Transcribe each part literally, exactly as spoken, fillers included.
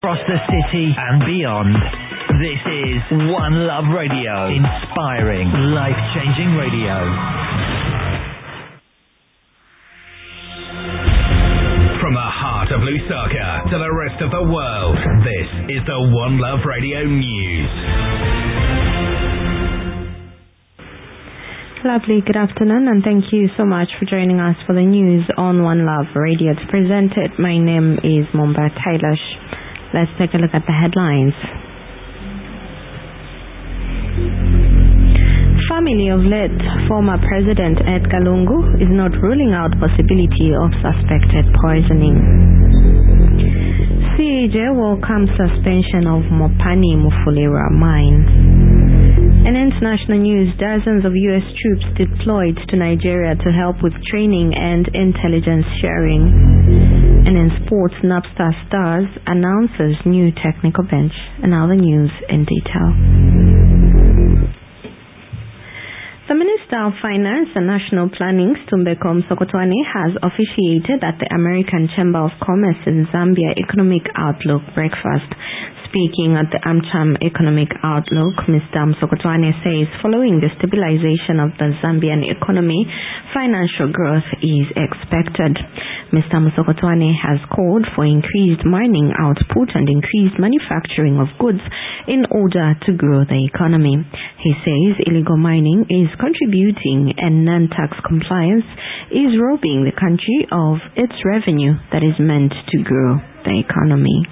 Across the city and beyond. This is One Love Radio, inspiring, life-changing radio. From the heart of Lusaka to the rest of the world, this is the One Love Radio News. Lovely, good afternoon, and thank you so much for joining us for the news on One Love Radio. To present it, my name is Momba Tailash. Let's take a look at the headlines. Family of late former President Edgar Lungu is not ruling out possibility of suspected poisoning. C A J welcomes suspension of Mopani Mufulira mine. In international news, dozens of U S troops deployed to Nigeria to help with training and intelligence sharing. And in sports, Napstar Stars announces new technical bench. And now the news in detail. The Minister of Finance and National Planning, Stumbeko Msokotwane, has officiated at the American Chamber of Commerce in Zambia Economic Outlook Breakfast. Speaking at the AmCham Economic Outlook, Mister Msokotwane says following the stabilization of the Zambian economy, financial growth is expected. Mister Msokotwane has called for increased mining output and increased manufacturing of goods in order to grow the economy. He says illegal mining is contributing and non-tax compliance is robbing the country of its revenue that is meant to grow the economy.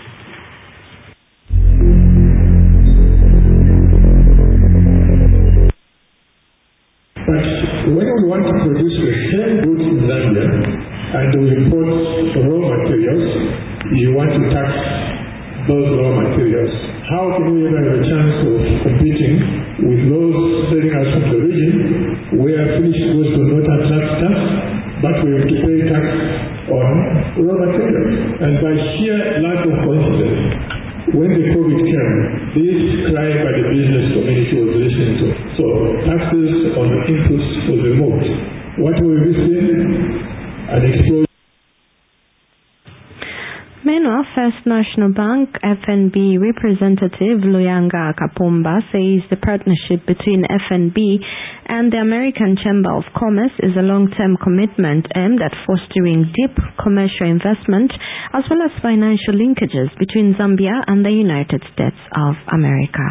But when we want to produce the same goods in Zambia and we import raw materials, you want to tax those raw materials. How can we ever have a chance of competing with those selling us from the region where finished goods do not attract tax, but we have to pay tax on raw materials? And by sheer lack of confidence, when the COVID came, this cry by the business community was listened to. So taxes on inputs was removed. What will we see? An explosion. Meanwhile, First National Bank F N B representative Luyanga Kapumba says the partnership between F N B and the American Chamber of Commerce is a long-term commitment aimed at fostering deep commercial investment as well as financial linkages between Zambia and the United States of America.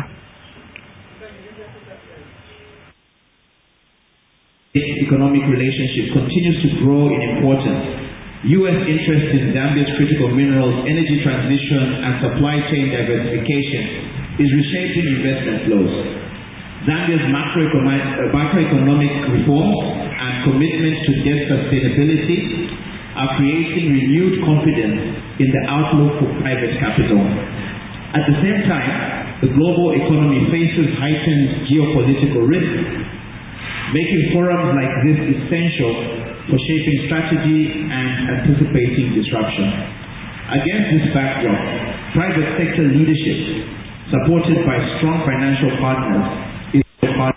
This economic relationship continues to grow in importance. U S interest in Zambia's critical minerals, energy transition, and supply chain diversification is reshaping investment flows. Zambia's macroeconomic, macroeconomic reforms and commitment to debt sustainability are creating renewed confidence in the outlook for private capital. At the same time, the global economy faces heightened geopolitical risks, making forums like this essential for shaping strategy and anticipating disruption. Against this backdrop, private sector leadership, supported by strong financial partners, is part.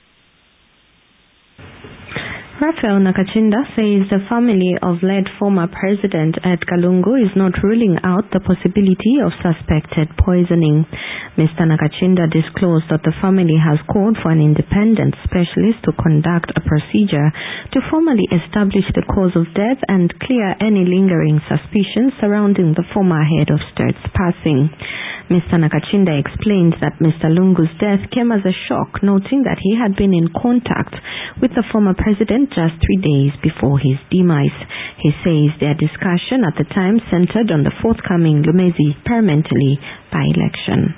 Raphael Nakachinda says the family of late former President Edgar Lungu is not ruling out the possibility of suspected poisoning. Mister Nakachinda disclosed that the family has called for an independent specialist to conduct a procedure to formally establish the cause of death and clear any lingering suspicions surrounding the former head of state's passing. Mister Nakachinda explained that Mister Lungu's death came as a shock, noting that he had been in contact with the former president just three days before his demise. He says their discussion at the time centered on the forthcoming Lumezi parliamentary by-election.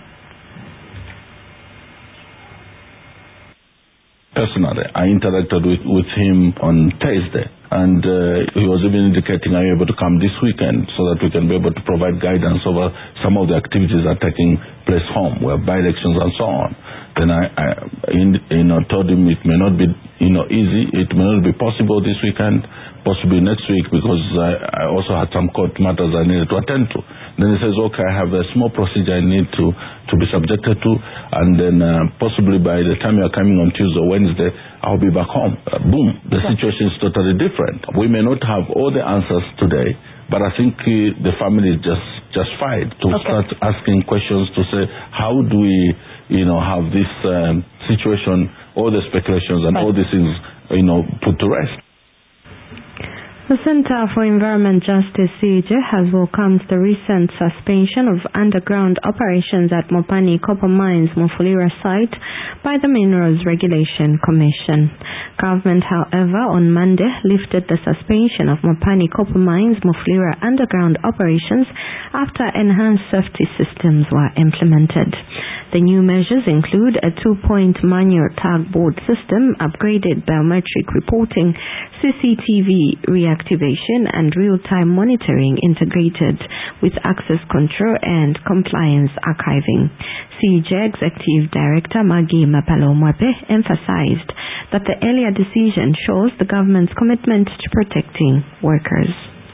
Personally, I interacted with, with him on Thursday, and uh, he was even indicating I'm able to come this weekend so that we can be able to provide guidance over some of the activities that are taking place home, where by-elections and so on. Then I, I in, you know, told him it may not be, you know, easy. It may not be possible this weekend, possibly next week, because I, I also had some court matters I needed to attend to. Then he says, okay, I have a small procedure I need to, to be subjected to, and then uh, possibly by the time you're coming on Tuesday or Wednesday, I'll be back home. Uh, boom, the situation is totally different. We may not have all the answers today, but I think uh, the family is just justified to okay. start asking questions to say, how do we, you know, have this um, situation, all the speculations and right. all these things, you know, put to rest. The Center for Environment Justice, C E J, has welcomed the recent suspension of underground operations at Mopani Copper Mines Mufulira site by the Minerals Regulation Commission. Government, however, on Monday lifted the suspension of Mopani Copper Mines Mufulira underground operations after enhanced safety systems were implemented. The new measures include a two-point manual tugboard system, upgraded biometric reporting, C C T V reactivation and real-time monitoring integrated with access control and compliance archiving. C E J Executive Director Maggie Mapalomwepe emphasized that the earlier decision shows the government's commitment to protecting workers.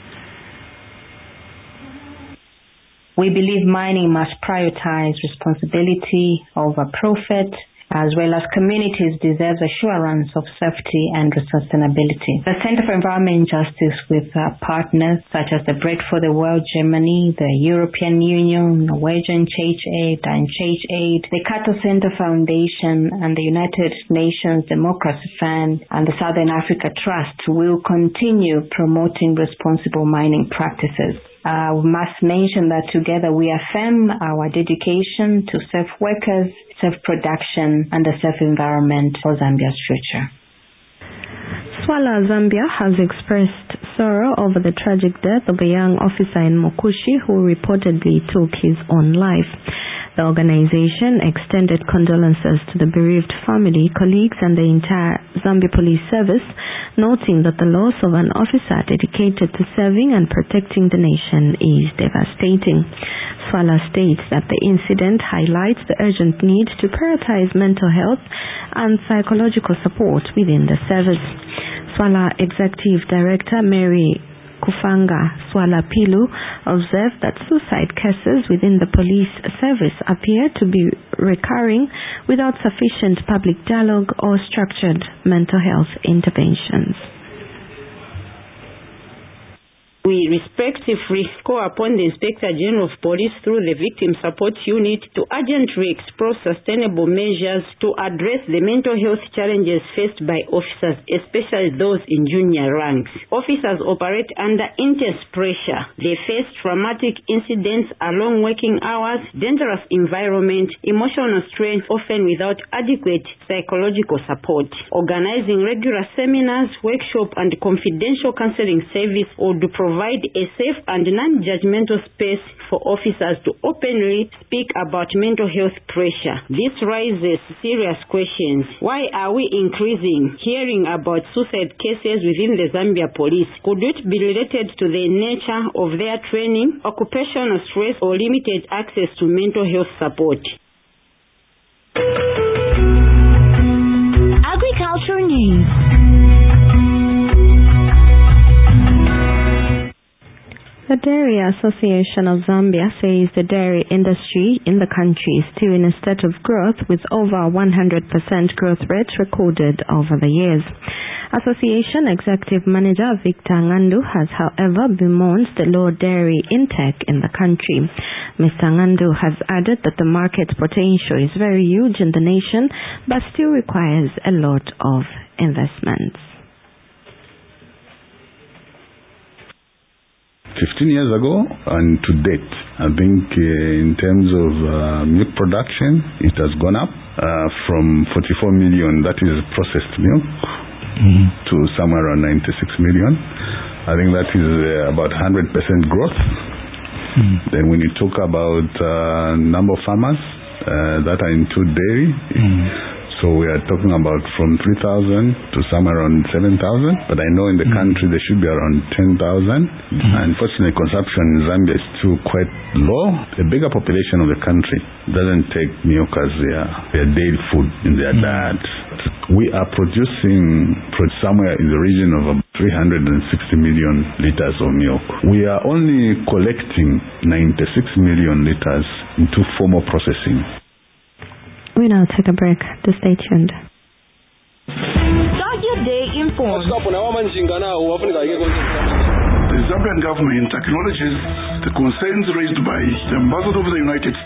We believe mining must prioritize responsibility over profit, as well as communities deserve assurance of safety and sustainability. The Center for Environment Justice, with uh, partners such as the Bread for the World Germany, the European Union, Norwegian Church Aid and Church Aid, the Cato Center Foundation and the United Nations Democracy Fund and the Southern Africa Trust, will continue promoting responsible mining practices. Uh, we must mention that together we affirm our dedication to safe workers, safe production, and a safe environment for Zambia's future. Swala Zambia has expressed sorrow over the tragic death of a young officer in Mokushi who reportedly took his own life. The organization extended condolences to the bereaved family, colleagues, and the entire Zambia Police Service, noting that the loss of an officer dedicated to serving and protecting the nation is devastating. Swala states that the incident highlights the urgent need to prioritize mental health and psychological support within the service. Swala Executive Director Mary Kufanga Swala Pilu observed that suicide cases within the police service appear to be recurring without sufficient public dialogue or structured mental health interventions. We respectively call upon the Inspector General of Police through the Victim Support Unit to urgently explore sustainable measures to address the mental health challenges faced by officers, especially those in junior ranks. Officers operate under intense pressure. They face traumatic incidents, long working hours, dangerous environment, emotional strain, often without adequate psychological support. Organizing regular seminars, workshops, and confidential counseling service would provide provide a safe and non-judgmental space for officers to openly speak about mental health pressure. This raises serious questions. Why are we increasing hearing about suicide cases within the Zambia Police? Could it be related to the nature of their training, occupational stress, or limited access to mental health support? Agriculture News. The Dairy Association of Zambia says the dairy industry in the country is still in a state of growth, with over one hundred percent growth rates recorded over the years. Association Executive Manager Victor Ngandu has, however, bemoaned the low dairy intake in the country. Mister Ngandu has added that the market potential is very huge in the nation, but still requires a lot of investments. fifteen years ago and to date, I think uh, in terms of uh, milk production, it has gone up uh, from forty-four million, that is processed milk, mm-hmm. to somewhere around ninety-six million. I think that is uh, about one hundred percent growth. Mm-hmm. Then when you talk about uh, number of farmers uh, that are into dairy, mm-hmm. so we are talking about from three thousand to somewhere around seven thousand. But I know in the mm-hmm. country there should be around ten thousand. Mm-hmm. Unfortunately, consumption in Zambia is still quite low. The bigger population of the country doesn't take milk as their, their daily food in their mm-hmm. diet. We are producing somewhere in the region of three hundred sixty million liters of milk. We are only collecting ninety-six million liters into formal processing. We now take a break. To stay tuned. Start your day informed. The Zambian government acknowledges the concerns raised by the Ambassador of the United